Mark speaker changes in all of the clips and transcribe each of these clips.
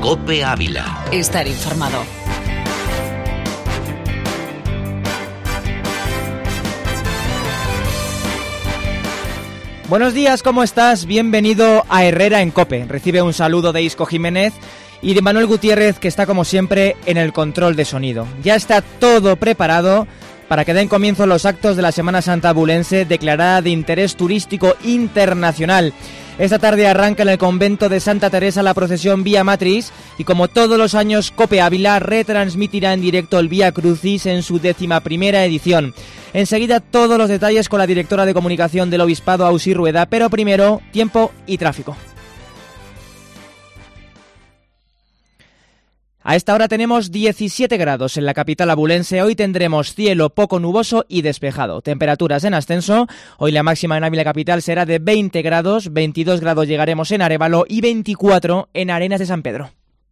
Speaker 1: COPE Ávila.
Speaker 2: Estar informado.
Speaker 3: Buenos días, ¿cómo estás? Bienvenido a Herrera en COPE. Recibe un saludo de Isco Jiménez y de Manuel Gutiérrez, que está como siempre en el control de sonido. Ya está todo preparado para que den comienzo los actos de la Semana Santa abulense, declarada de interés turístico internacional. Esta tarde arranca en el convento de Santa Teresa la procesión Vía Matriz y, como todos los años, COPE Ávila retransmitirá en directo el Vía Crucis en su 11ª edición. Enseguida todos los detalles con la directora de comunicación del Obispado, Ausi Rueda, pero primero tiempo y tráfico. A esta hora tenemos 17 grados en la capital abulense. Hoy tendremos cielo poco nuboso y despejado. Temperaturas en ascenso. Hoy la máxima en Ávila capital será de 20 grados, 22 grados llegaremos en Arévalo y 24 en Arenas de San Pedro.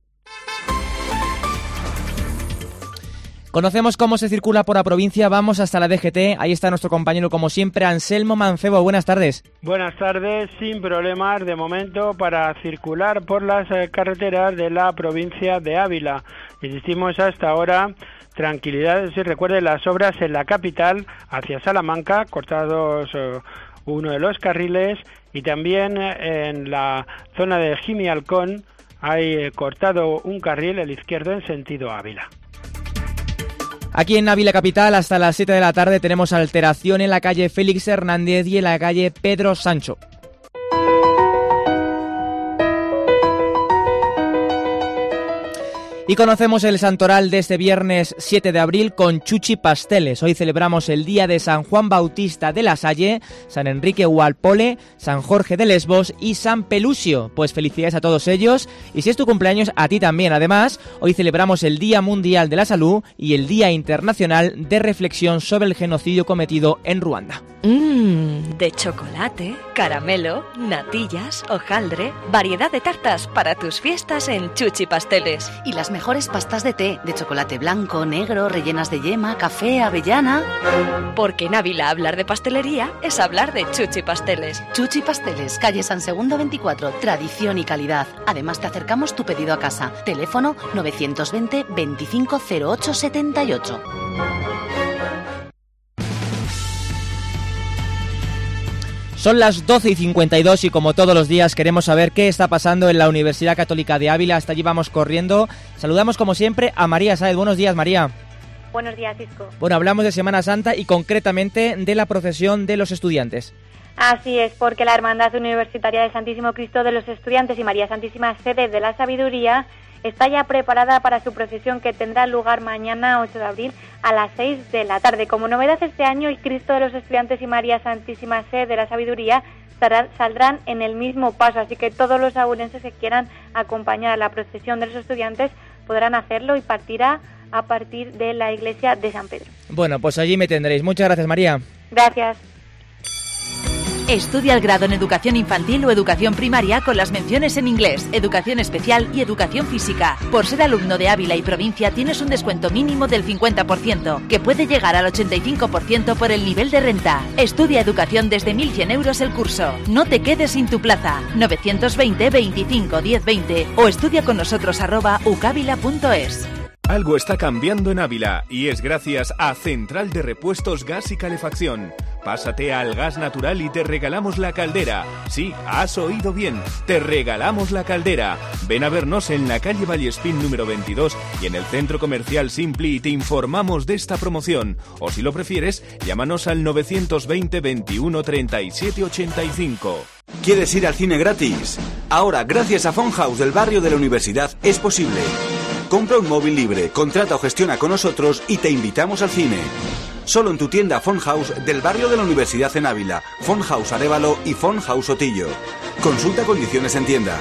Speaker 3: Conocemos cómo se circula por la provincia, vamos hasta la DGT, ahí está nuestro compañero como siempre, Anselmo Mancebo, buenas tardes.
Speaker 4: Buenas tardes, sin problemas de momento para circular por las carreteras de la provincia de Ávila. Insistimos hasta ahora, tranquilidad, si recuerden las obras en la capital hacia Salamanca, cortados uno de los carriles, y también en la zona de Gimialcón hay cortado un carril, el izquierdo, en sentido Ávila.
Speaker 3: Aquí en Ávila capital hasta las 7 de la tarde tenemos alteración en la calle Félix Hernández y en la calle Pedro Sancho. Y conocemos el santoral de este viernes 7 de abril con Chuchi Pasteles. Hoy celebramos el día de San Juan Bautista de la Salle, San Enrique Hualpole, San Jorge de Lesbos y San Pelusio. Pues felicidades a todos ellos y si es tu cumpleaños, a ti también. Además, hoy celebramos el Día Mundial de la Salud y el Día Internacional de Reflexión sobre el genocidio cometido en Ruanda.
Speaker 5: De chocolate, caramelo, natillas, hojaldre, variedad de tartas para tus fiestas en Chuchi Pasteles.
Speaker 2: Y las mejores pastas de té, de chocolate blanco, negro, rellenas de yema, café, avellana.
Speaker 5: Porque en Ávila hablar de pastelería es hablar de Chuchi Pasteles.
Speaker 2: Chuchi Pasteles, calle San Segundo 24, tradición y calidad. Además te acercamos tu pedido a casa. Teléfono 920 25 08 78.
Speaker 3: Son las 12:52 y como todos los días queremos saber qué está pasando en la Universidad Católica de Ávila. Hasta allí vamos corriendo. Saludamos como siempre a María Sáez. Buenos días, María.
Speaker 6: Buenos días, Isco.
Speaker 3: Bueno, hablamos de Semana Santa y concretamente de la procesión de los estudiantes.
Speaker 6: Así es, porque la Hermandad Universitaria del Santísimo Cristo de los Estudiantes y María Santísima Sede de la Sabiduría está ya preparada para su procesión que tendrá lugar mañana 8 de abril a las 6 de la tarde. Como novedad este año, el Cristo de los Estudiantes y María Santísima Sede de la Sabiduría saldrán en el mismo paso, así que todos los abulenses que quieran acompañar a la procesión de los estudiantes podrán hacerlo y partirá a partir de la iglesia de San Pedro.
Speaker 3: Bueno, pues allí me tendréis. Muchas gracias, María.
Speaker 6: Gracias.
Speaker 5: Estudia el grado en Educación Infantil o Educación Primaria con las menciones en inglés, Educación Especial y Educación Física. Por ser alumno de Ávila y provincia tienes un descuento mínimo del 50%, que puede llegar al 85% por el nivel de renta. Estudia Educación desde 1.100 euros el curso. No te quedes sin tu plaza. 920 25 10 20 o estudia con nosotros @ucavila.es.
Speaker 7: Algo está cambiando en Ávila y es gracias a Central de Repuestos Gas y Calefacción. Pásate al gas natural y te regalamos la caldera. Sí, has oído bien, te regalamos la caldera. Ven a vernos en la calle Vallespín número 22 y en el Centro Comercial Simpli y te informamos de esta promoción. O si lo prefieres, llámanos al 920 21 37 85.
Speaker 8: ¿Quieres ir al cine gratis? Ahora, gracias a Funhouse del barrio de la Universidad, es posible. Compra un móvil libre, contrata o gestiona con nosotros y te invitamos al cine. Solo en tu tienda Funhouse del barrio de la Universidad en Ávila, Funhouse Arévalo y Funhouse Sotillo. Consulta condiciones en tienda.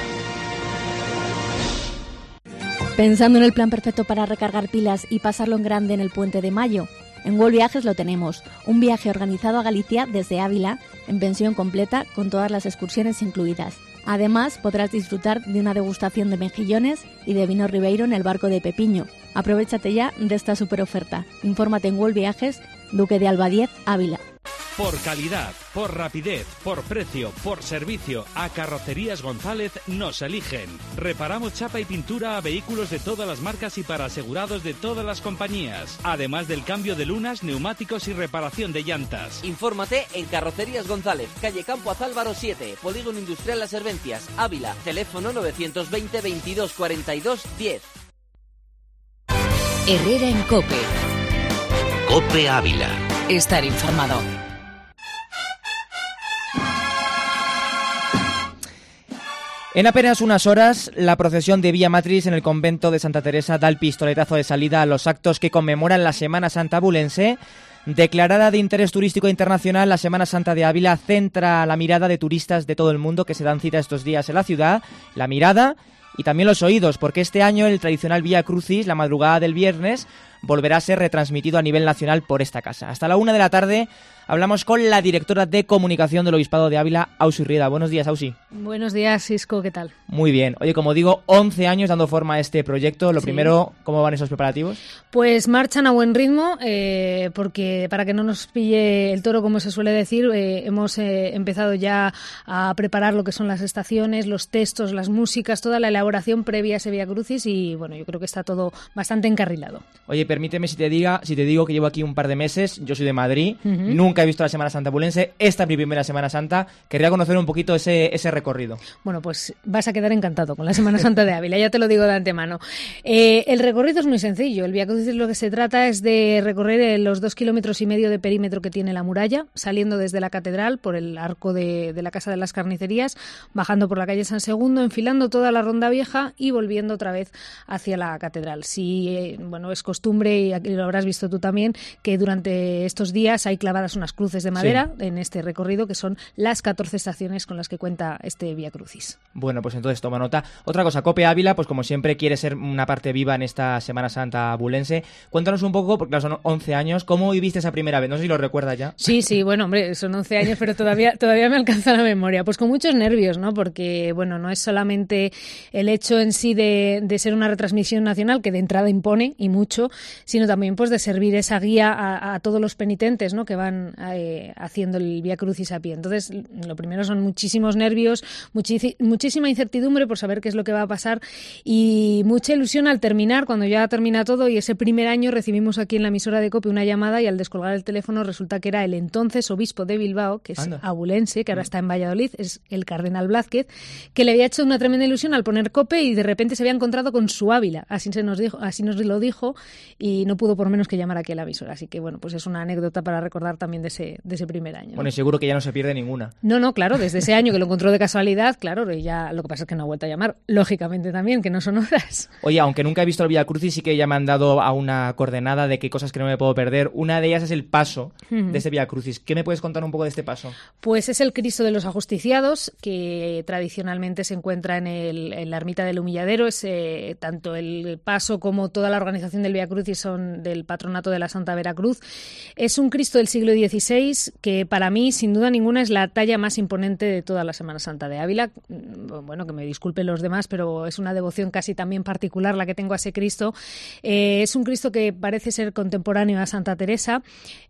Speaker 9: ¿Pensando en el plan perfecto para recargar pilas y pasarlo en grande en el Puente de Mayo? En World Viajes lo tenemos, un viaje organizado a Galicia desde Ávila, en pensión completa con todas las excursiones incluidas. Además, podrás disfrutar de una degustación de mejillones y de vino Ribeiro en el barco de Pepiño. Aprovéchate ya de esta super oferta. Infórmate en World Viajes, Duque de Alba 10, Ávila.
Speaker 1: Por calidad, por rapidez, por precio, por servicio, a Carrocerías González nos eligen. Reparamos chapa y pintura a vehículos de todas las marcas y para asegurados de todas las compañías. Además del cambio de lunas, neumáticos y reparación de llantas.
Speaker 10: Infórmate en Carrocerías González, calle Campo Azálvaro 7, Polígono Industrial Las Servencias, Ávila. Teléfono 920 22 42 10.
Speaker 2: Herrera en COPE.
Speaker 11: COPE Ávila.
Speaker 2: Estar informado.
Speaker 3: En apenas unas horas, la procesión de Vía Matriz en el convento de Santa Teresa da el pistoletazo de salida a los actos que conmemoran la Semana Santa abulense. Declarada de interés turístico internacional, la Semana Santa de Ávila centra la mirada de turistas de todo el mundo que se dan cita estos días en la ciudad, la mirada y también los oídos, porque este año el tradicional Vía Crucis, la madrugada del viernes, volverá a ser retransmitido a nivel nacional por esta casa. Hasta la 1 de la tarde hablamos con la directora de comunicación del Obispado de Ávila, Ausi Rieda. Buenos días, Ausi.
Speaker 12: Buenos días, Isco, ¿qué tal?
Speaker 3: Muy bien. Oye, como digo, 11 años dando forma a este proyecto. Lo primero, ¿cómo van esos preparativos?
Speaker 12: Pues marchan a buen ritmo, porque para que no nos pille el toro, como se suele decir, hemos empezado ya a preparar lo que son las estaciones, los textos, las músicas, toda la elaboración previa a ese Vía Crucis y, bueno, yo creo que está todo bastante encarrilado.
Speaker 3: Oye, permíteme si te digo que llevo aquí un par de meses, yo soy de Madrid, nunca he visto la Semana Santa abulense, esta es mi primera Semana Santa, querría conocer un poquito ese recorrido.
Speaker 12: Bueno, pues vas a quedar encantado con la Semana Santa de Ávila, ya te lo digo de antemano. El recorrido es muy sencillo, el Vía Crucis lo que se trata es de recorrer los 2,5 kilómetros de perímetro que tiene la muralla, saliendo desde la catedral por el arco de la Casa de las Carnicerías, bajando por la calle San Segundo, enfilando toda la Ronda Vieja y volviendo otra vez hacia la catedral. Sí, bueno, es costumbre, y aquí lo habrás visto tú también, que durante estos días hay clavadas unas cruces de madera en este recorrido, que son las 14 estaciones con las que cuenta este Vía Crucis.
Speaker 3: Bueno, pues entonces toma nota. Otra cosa, COPE Ávila, pues como siempre quiere ser una parte viva en esta Semana Santa abulense. Cuéntanos un poco, porque son 11 años, ¿cómo viviste esa primera vez? No sé si lo recuerdas ya.
Speaker 12: Sí, bueno, hombre, son 11 años, pero todavía me alcanza la memoria. Pues con muchos nervios, ¿no? Porque, bueno, no es solamente el hecho en sí de ser una retransmisión nacional, que de entrada impone, y mucho, sino también pues de servir esa guía a todos los penitentes, ¿no? Que van haciendo el Vía Crucis a pie. Entonces, lo primero son muchísimos nervios, muchísima incertidumbre por saber qué es lo que va a pasar y mucha ilusión al terminar, cuando ya termina todo. Y ese primer año recibimos aquí en la emisora de COPE una llamada y al descolgar el teléfono resulta que era el entonces obispo de Bilbao, que es abulense, que ahora está en Valladolid, es el cardenal Blázquez, que le había hecho una tremenda ilusión al poner COPE y de repente se había encontrado con su Ávila. Así nos lo dijo y no pudo por menos que llamar aquí a la emisora. Así que, bueno, pues es una anécdota para recordar también de ese primer año.
Speaker 3: Bueno, y seguro que ya no se pierde ninguna.
Speaker 12: No, claro, desde ese año que lo encontró de casualidad, claro, y ya lo que pasa es que no ha vuelto a llamar, lógicamente también, que no son horas.
Speaker 3: Oye, aunque nunca he visto el Vía Crucis, sí que ya me han dado a una coordenada de qué cosas que no me puedo perder. Una de ellas es el paso de ese Vía Crucis. ¿Qué me puedes contar un poco de este paso?
Speaker 12: Pues es el Cristo de los Ajusticiados, que tradicionalmente se encuentra en la ermita del Humilladero. Es tanto el paso como toda la organización del Vía Crucis son del patronato de la Santa Veracruz. Es un Cristo del siglo XVI que para mí, sin duda ninguna, es la talla más imponente de toda la Semana Santa de Ávila. Bueno, que me disculpen los demás, pero es una devoción casi también particular la que tengo a ese Cristo. Es un Cristo que parece ser contemporáneo a Santa Teresa.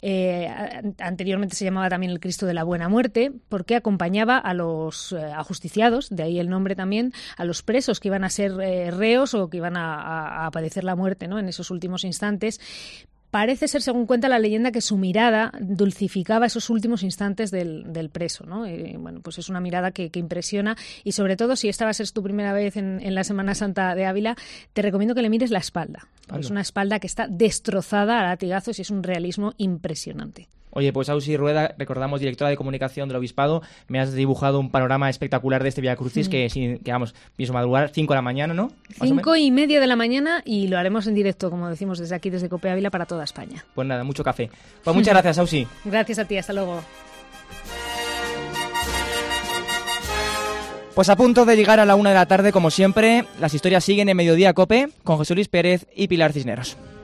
Speaker 12: Anteriormente se llamaba también el Cristo de la Buena Muerte, porque acompañaba a los ajusticiados, de ahí el nombre también, a los presos que iban a ser reos o que iban a padecer la muerte, ¿no?, en esos últimos instantes. Parece ser, según cuenta la leyenda, que su mirada dulcificaba esos últimos instantes del preso, ¿no? Bueno, pues es una mirada que impresiona y, sobre todo, si esta va a ser tu primera vez en la Semana Santa de Ávila, te recomiendo que le mires la espalda. Es una espalda que está destrozada a latigazos y es un realismo impresionante.
Speaker 3: Oye, pues Ausi Rueda, recordamos, directora de comunicación del Obispado, me has dibujado un panorama espectacular de este Vía Crucis que vamos, pienso madrugar 5 de la mañana, ¿no?
Speaker 12: 5:30 de la mañana y lo haremos en directo, como decimos desde aquí, desde COPE Ávila, para toda España.
Speaker 3: Pues nada, mucho café. Pues muchas gracias, Ausi.
Speaker 12: Gracias a ti, hasta luego.
Speaker 3: Pues a punto de llegar a la 1 de la tarde, como siempre, las historias siguen en Mediodía COPE con José Luis Pérez y Pilar Cisneros.